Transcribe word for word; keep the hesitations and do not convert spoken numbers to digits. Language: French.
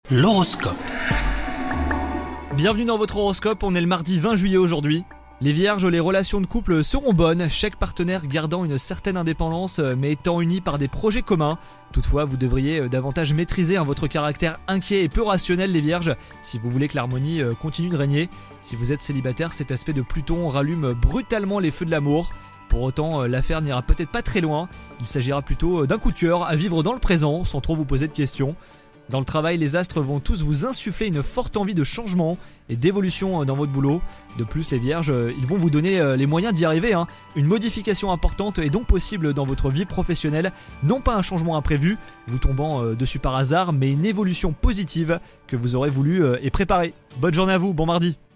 L'horoscope. Bienvenue dans votre horoscope, on est le mardi vingt juillet aujourd'hui. Les vierges, les relations de couple seront bonnes, chaque partenaire gardant une certaine indépendance mais étant unis par des projets communs. Toutefois, vous devriez davantage maîtriser hein, votre caractère inquiet et peu rationnel les vierges si vous voulez que l'harmonie continue de régner. Si vous êtes célibataire, cet aspect de Pluton rallume brutalement les feux de l'amour. Pour autant, l'affaire n'ira peut-être pas très loin, il s'agira plutôt d'un coup de cœur à vivre dans le présent sans trop vous poser de questions. Dans le travail, les astres vont tous vous insuffler une forte envie de changement et d'évolution dans votre boulot. De plus, les vierges, ils vont vous donner les moyens d'y arriver. Hein. Une modification importante est donc possible dans votre vie professionnelle. Non pas un changement imprévu, vous tombant dessus par hasard, mais une évolution positive que vous aurez voulu et préparée. Bonne journée à vous, bon mardi.